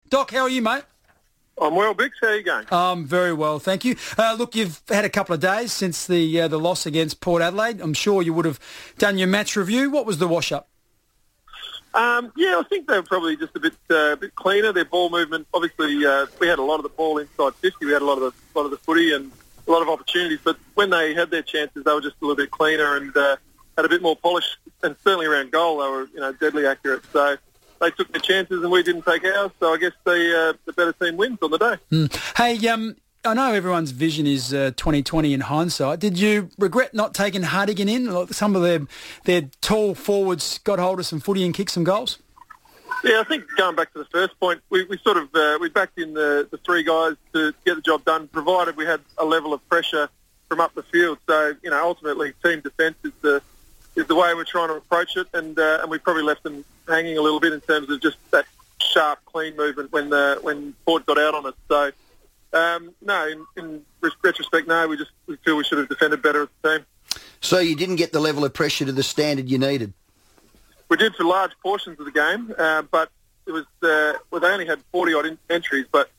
Doc, how are you, mate? I'm well, Bix. How are you going? Very well, thank you. Look, you've had a couple of days since the loss against Port Adelaide. I'm sure you would have done your match review. What was the wash-up? I think they were probably just a bit cleaner. Their ball movement, obviously, we had a lot of the ball inside 50. We had a lot of the footy and a lot of opportunities. But when they had their chances, they were just a little bit cleaner and had a bit more polish. And certainly around goal, they were deadly accurate. So they took their chances and we didn't take ours. So I guess the better team wins on the day. Hey, I know everyone's vision is 2020 in hindsight. Did you regret not taking Hartigan in? Like some of their tall forwards got hold of some footy and kicked some goals? Yeah, I think going back to the first point, we backed in the three guys to get the job done, provided we had a level of pressure from up the field. So, ultimately team defence is the way we're trying to approach it, and we probably left them hanging a little bit in terms of just that sharp, clean movement when Port got out on us. So, no, in retrospect, no, we feel we should have defended better as a team. So you didn't get the level of pressure to the standard you needed? We did for large portions of the game, but it was they only had 40-odd entries, but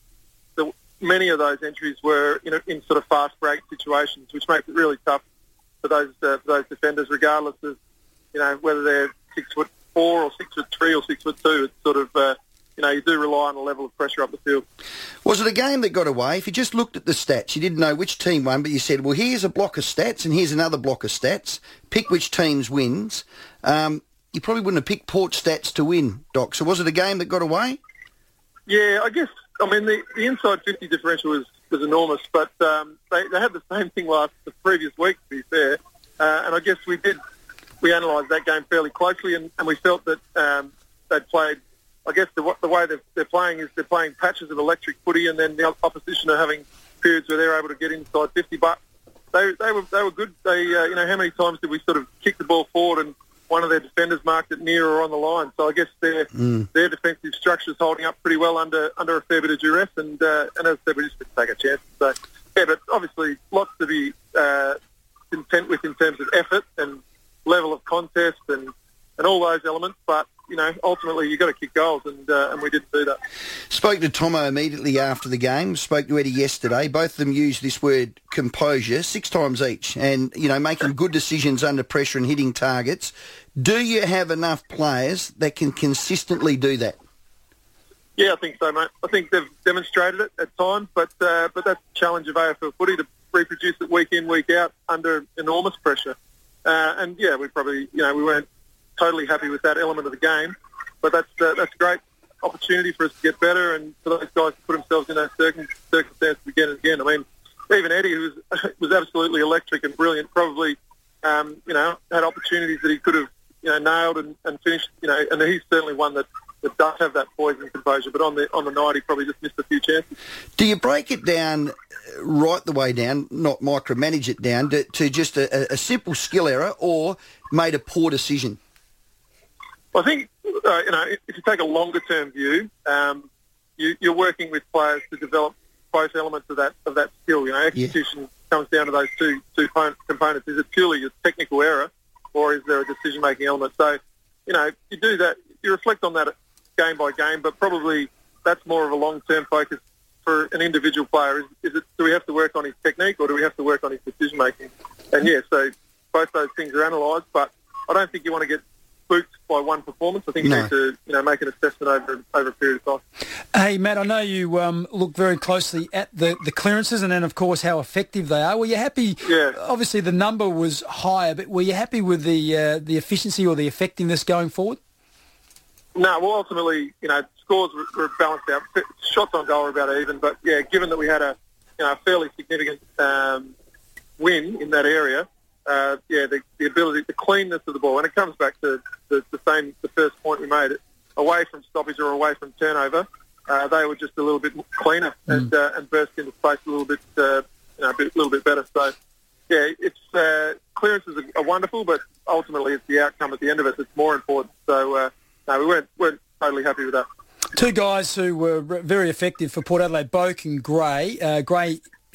many of those entries were in sort of fast break situations, which makes it really tough for those defenders, regardless of whether they're 6'4" or 6'3" or 6'2". It's sort of you do rely on a level of pressure up the field. Was it a game that got away? If you just looked at the stats, you didn't know which team won, but you said, well, here's a block of stats and here's another block of stats. Pick which team's wins. You probably wouldn't have picked Port stats to win, Doc. So was it a game that got away? Yeah, I guess. I mean, the inside 50 differential was enormous, but they had the same thing the previous week, to be fair. And I guess we analysed that game fairly closely, and we felt that they'd played. I guess the way they're playing is they're playing patches of electric footy, and then the opposition are having periods where they're able to get inside 50. But they were good. They how many times did we sort of kick the ball forward and one of their defenders marked it near or on the line? So I guess their defensive structure's holding up pretty well under a fair bit of duress, and as I said, we just didn't take a chance. So yeah, but obviously lots to be content with in terms of effort and level of contest and all those elements, but ultimately you've got to kick goals, and we didn't do that. Spoke to Tomo immediately after the game, spoke to Eddie yesterday. Both of them used this word composure 6 times each and, making good decisions under pressure and hitting targets. Do you have enough players that can consistently do that? Yeah, I think so, mate. I think they've demonstrated it at times, but that's the challenge of AFL footy, to reproduce it week in, week out under enormous pressure. And yeah, we probably, we weren't totally happy with that element of the game, but that's a great opportunity for us to get better and for those guys to put themselves in those circumstances again and again. I mean, even Eddie, who was absolutely electric and brilliant, probably had opportunities that he could have nailed and finished. And he's certainly one that does have that poise and composure. But on the night, he probably just missed a few chances. Do you break it down right the way down, not micromanage it down, to just a simple skill error or made a poor decision? I think, if you take a longer-term view, you're working with players to develop both elements of that skill. Execution comes down to those two components. Is it purely a technical error, or is there a decision-making element? So, you do that, you reflect on that game by game, but probably that's more of a long-term focus for an individual player. Do we have to work on his technique, or do we have to work on his decision-making? And yeah, so both those things are analysed, but I don't think you want to get spooked by one performance. I think you need to make an assessment over a period of time. Hey, Matt, I know you look very closely at the clearances and then, of course, how effective they are. Were you happy? Yeah. Obviously, the number was higher, but were you happy with the efficiency or the effectiveness going forward? No, well, ultimately, scores were balanced out. Shots on goal were about even, but yeah, given that we had a fairly significant win in that area, the ability, the cleanness of the ball, and it comes back to the first point we made, away from stoppage or away from turnover, they were just a little bit cleaner and burst into space a little bit better. So, yeah, it's clearances are wonderful, but ultimately it's the outcome at the end of it that's more important. So, no, we weren't totally happy with that. Two guys who were very effective for Port Adelaide, Boak and Gray. Gray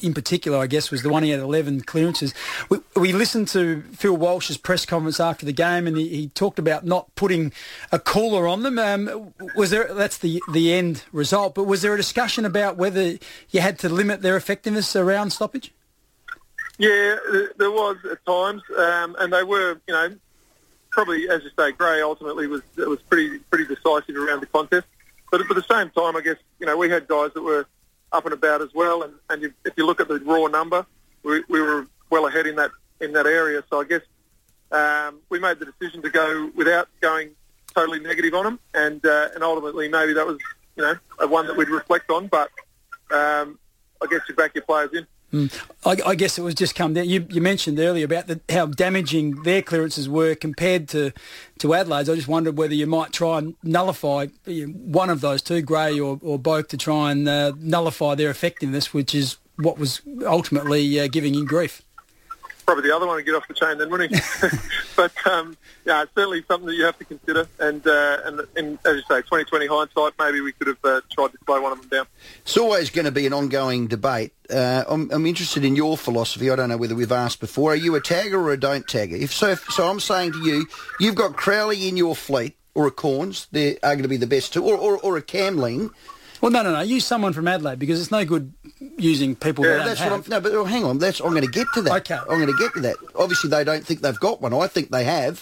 in particular, I guess, was the one he had 11 clearances. We listened to Phil Walsh's press conference after the game, and he talked about not putting a cooler on them. That's the end result, but was there a discussion about whether you had to limit their effectiveness around stoppage? Yeah, there was at times, and they were, probably, as you say, Gray ultimately was pretty decisive around the contest. But at the same time, I guess, we had guys that were up and about as well, and if you look at the raw number, we were well ahead in that area. So I guess we made the decision to go without going totally negative on them, and ultimately maybe that was, a one that we'd reflect on. But I guess you back your players in. I guess it was just come down. You mentioned earlier about how damaging their clearances were compared to Adelaide's. I just wondered whether you might try and nullify one of those two, Gray or Boak, to try and nullify their effectiveness, which is what was ultimately giving you grief. Probably the other one to get off the chain then, wouldn't he? But, it's certainly something that you have to consider. And as you say, 2020 hindsight, maybe we could have tried to slow one of them down. It's always going to be an ongoing debate. I'm interested in your philosophy. I don't know whether we've asked before. Are you a tagger or a don't tagger? So I'm saying to you, you've got Crowley in your fleet, or a Corns. They're arguably the best two, or a Camling. Well, no. Use someone from Adelaide, because it's no good using people that don't have. No, but hang on. I'm going to get to that. Okay. I'm going to get to that. Obviously, they don't think they've got one. I think they have.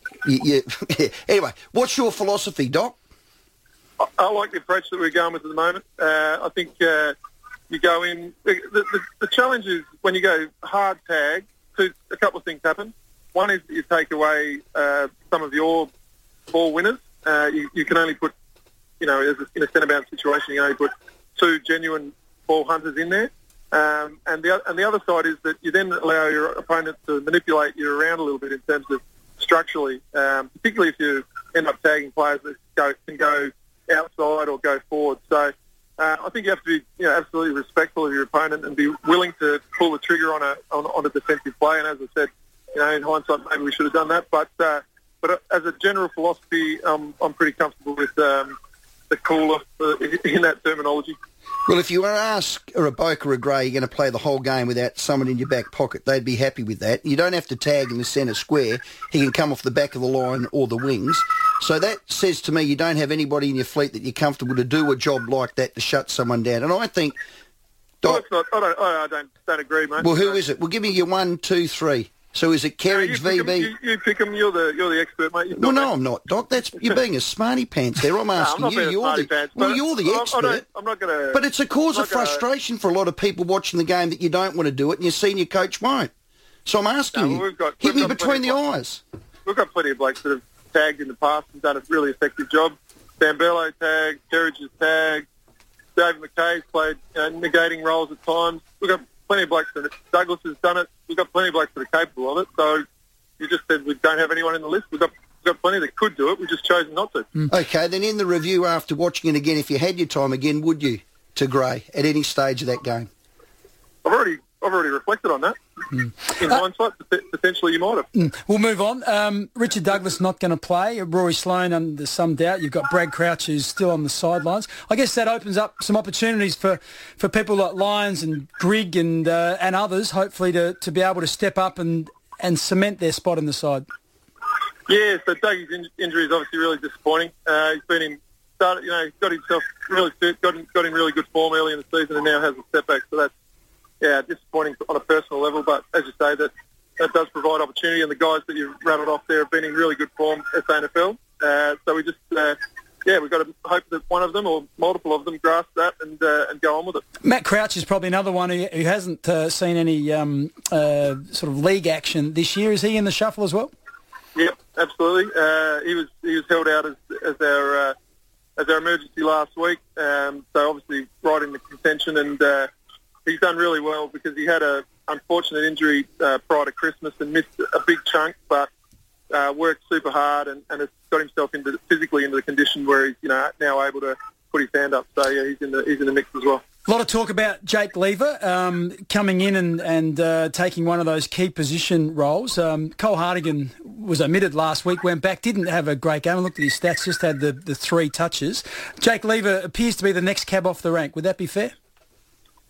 Anyway, what's your philosophy, Doc? I like the approach that we're going with at the moment. I think you go in... The challenge is when you go hard tag, a couple of things happen. One is that you take away some of your ball winners. You can only put... in a centre-bound situation, you only put two genuine ball hunters in there. And the other side is that you then allow your opponent to manipulate you around a little bit in terms of structurally, particularly if you end up tagging players that can go outside or go forward. So I think you have to be absolutely respectful of your opponent and be willing to pull the trigger on a defensive play. And as I said, in hindsight, maybe we should have done that. But as a general philosophy, I'm pretty comfortable with the cooler in that terminology. Well, if you were asked, or a Boak or a Gray, you're going to play the whole game without someone in your back pocket, they'd be happy with that. You don't have to tag in the centre square. He can come off the back of the line or the wings. So that says to me you don't have anybody in your fleet that you're comfortable to do a job like that to shut someone down. And I think... I don't agree, mate. Well, who is it? Well, give me your 1, 2, 3. So is it Kerridge, VB? You pick them. You're the expert, mate. Well, no, I'm not, Doc. You're being a smarty pants there. I'm asking I'm not you. You're the expert. I'm not going to. But it's a cause of frustration for a lot of people watching the game that you don't want to do it, and your senior coach won't. So I'm asking you. Hit me between the eyes. We've got plenty of blokes that have tagged in the past and done a really effective job. Sam Bello tagged, Kerridge has tagged, David McKay's played negating roles at times. We've got plenty of blokes that it. Douglas has done it. We've got plenty of blokes that are capable of it. So you just said we don't have anyone in the list. We've got plenty that could do it. We've just chosen not to. Okay, then in the review after watching it again, if you had your time again, would you, to Gray, at any stage of that game? I've already reflected on that. In hindsight, potentially you might have. We'll move on. Richard Douglas not going to play. Rory Sloane under some doubt. You've got Brad Crouch who's still on the sidelines. I guess that opens up some opportunities for people like Lyons and Grigg and others, hopefully to be able to step up and cement their spot in the side. Yeah, so Dougie's injury is obviously really disappointing. He's been got himself really fit, got in really good form early in the season, and now has a setback. So that's disappointing on a personal level, but as you say, that does provide opportunity, and the guys that you've rattled off there have been in really good form at SANFL. So we just, we've got to hope that one of them or multiple of them grasp that and go on with it. Matt Crouch is probably another one who hasn't seen any sort of league action this year. Is he in the shuffle as well? Yep, absolutely. He was held out as our emergency last week, so obviously right in the contention, and he's done really well because he had an unfortunate injury prior to Christmas and missed a big chunk, but worked super hard and has got himself physically into the condition where he's now able to put his hand up. So yeah, he's in the mix as well. A lot of talk about Jake Lever coming in and taking one of those key position roles. Cole Hartigan was omitted last week, went back, didn't have a great game. I looked at his stats, just had the 3 touches. Jake Lever appears to be the next cab off the rank. Would that be fair?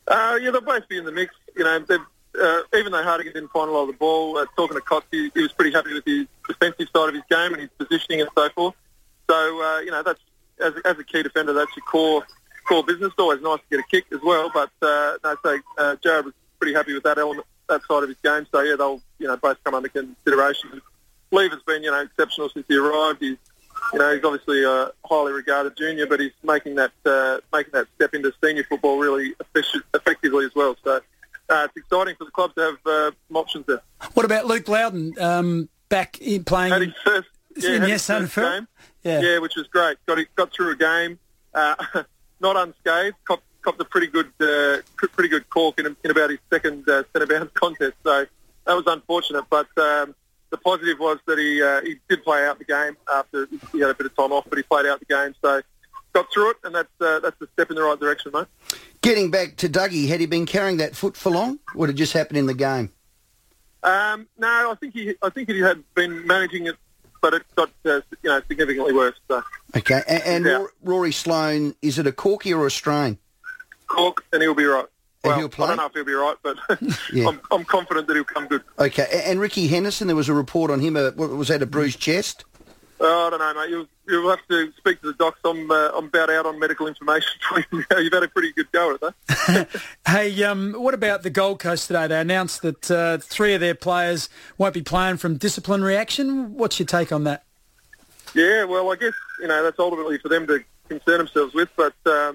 Yeah, they'll both be in the mix. You know, even though Hardigan didn't find a lot of the ball, talking to Cox, he was pretty happy with his defensive side of his game and his positioning and so forth. So, you know, that's as a key defender, that's your core business. It's always nice to get a kick as well, but Jared was pretty happy with that element, that side of his game. So, yeah, they'll, you know, both come under consideration. Lever's been, you know, exceptional since he arrived. He's obviously a highly regarded junior, but he's making that step into senior football really effectively as well. So it's exciting for the club to have some options there. What about Luke Loudon back in playing? Had his first game. Yeah, which was great. Got through a game, not unscathed. Copped a pretty good cork in about his second centre bounce contest. So that was unfortunate, but. The positive was that he did play out the game after he had a bit of time off, but he played out the game, so got through it, and that's a step in the right direction, mate. Getting back to Dougie, had he been carrying that foot for long? Or did it just happen in the game? No, I think he had been managing it, but it got significantly worse. So. Okay, and Rory Sloane, is it a corky or a strain? Cork, and he'll be right. Well, he'll play? I don't know if he'll be right, but yeah. I'm confident that he'll come good. Okay, and Ricky Henderson, there was a report on him. Was that a bruised chest? I don't know, mate. You'll have to speak to the docs. I'm about out on medical information. You've had a pretty good go at that. Hey, what about the Gold Coast today? They announced that 3 of their players won't be playing from disciplinary action. What's your take on that? Yeah, well, I guess that's ultimately for them to concern themselves with, but.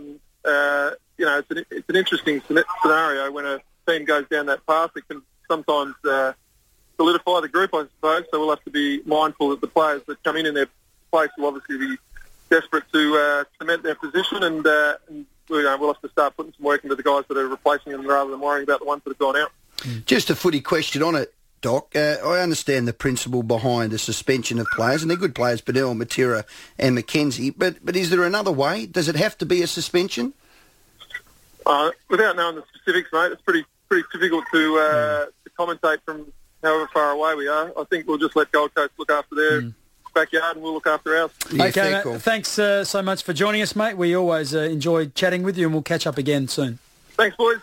It's an interesting scenario when a team goes down that path. It can sometimes solidify the group, I suppose. So we'll have to be mindful that the players that come in their place will obviously be desperate to cement their position, and we'll have to start putting some work into the guys that are replacing them rather than worrying about the ones that have gone out. Just a footy question on it, Doc. I understand the principle behind the suspension of players, and they're good players, Bennell, Matera and McKenzie, but is there another way? Does it have to be a suspension? Without knowing the specifics, mate, it's pretty difficult to commentate from however far away we are. I think we'll just let Gold Coast look after their backyard and we'll look after ours. Yeah, okay, mate, cool. Thanks so much for joining us, mate. We always enjoy chatting with you, and we'll catch up again soon. Thanks, boys.